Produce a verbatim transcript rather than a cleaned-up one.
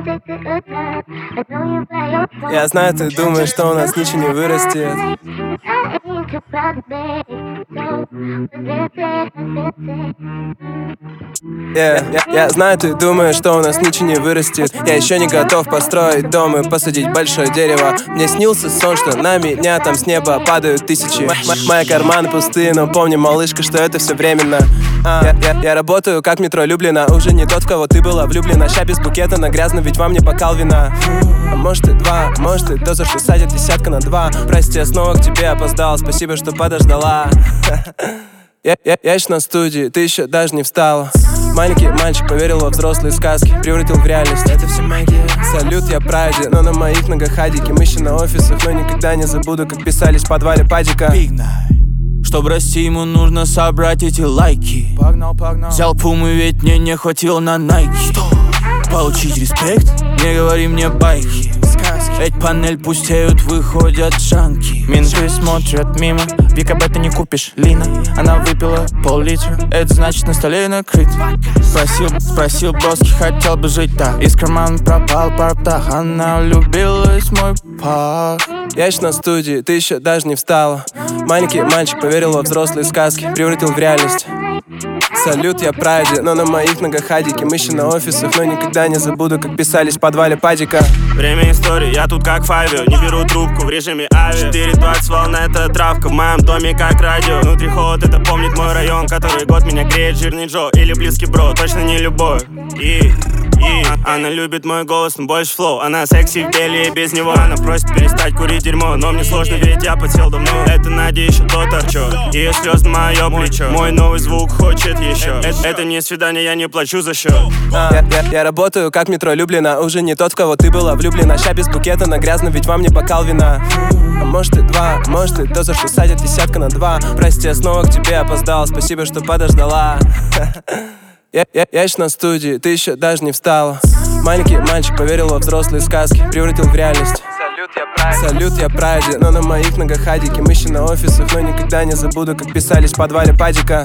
Я знаю, ты думаешь, что у нас ничего не вырастет. Yeah, я, я знаю, ты думаешь, что у нас ничего не вырастет. Я еще не готов построить дом и посадить большое дерево. Мне снился сон, что на меня там с неба падают тысячи. М- мои карманы пустые, но помни, малышка, что это все временно. а, я, я, я работаю как метро Люблина. Уже не тот, в кого ты была влюблена. Ща без букета, но грязно, ведь вам не бокал вина. А может и два, может и то, за что садят десятка на два. Прости, я снова к тебе опоздал, спасибо, что подождала. Я, я, я еще на студии, ты еще даже не встала. Маленький мальчик поверил во взрослые сказки, превратил в реальность. Это все магия. Салют, я прайде, но на моих ногах хадики. Мы еще на офисах, но никогда не забуду, как писались в подвале падика. Чтоб расти, ему нужно собрать эти лайки. Погнал, погнал. Взял пумы, ведь мне не хватило на найки. Получить респект? Не говори мне байки. Ведь панель пустеют, выходят джанки. Менты смотрят мимо, Вика, ты не купишь, Лина. Она выпила пол-литра, это значит на столе накрыт. Спросил, спросил броски, хотел бы жить так. Из кармана пропал пар птах, она влюбилась в мой пах. Я еще на студии, ты еще даже не встала. Маленький мальчик поверил во взрослые сказки, превратил в реальность. Салют, я прайде, но на моих ногах хадики. Мы еще на офисах, но никогда не забуду, как писались в подвале падика. Время истории, я тут как Файвио. Не беру трубку в режиме ави. Четыре двадцать волн, это травка. В моем доме как радио. Внутри холод, это помнит мой район. Который год меня греет жирный Джо. Или близкий бро, точно не любовь. И, и она любит мой голос, но больше флоу. Она секси в деле и без него. Она просит перестать курить дерьмо, но мне сложно, ведь я подсел давно. Это Надя еще то торчок. Ее слез на мое плечо. Мой новый звук хочет еще. Это, это не свидание, я не плачу за счет. а, я, я, я работаю как метро Люблина. Уже не тот, в кого ты была влюблена. Ща без букета, но грязно, ведь вам не бокал вина. А может и два, может и то, за что садят десятка на два. Прости, я снова к тебе опоздал, спасибо, что подождала. Я, я, я еще на студии, ты еще даже не встала. Маленький мальчик поверил во взрослые сказки, превратил в реальность. Салют, я прайде, Салют, я прайде, но на моих ногах хадики. Мы еще на офисах, но никогда не забуду, как писались в подвале падика.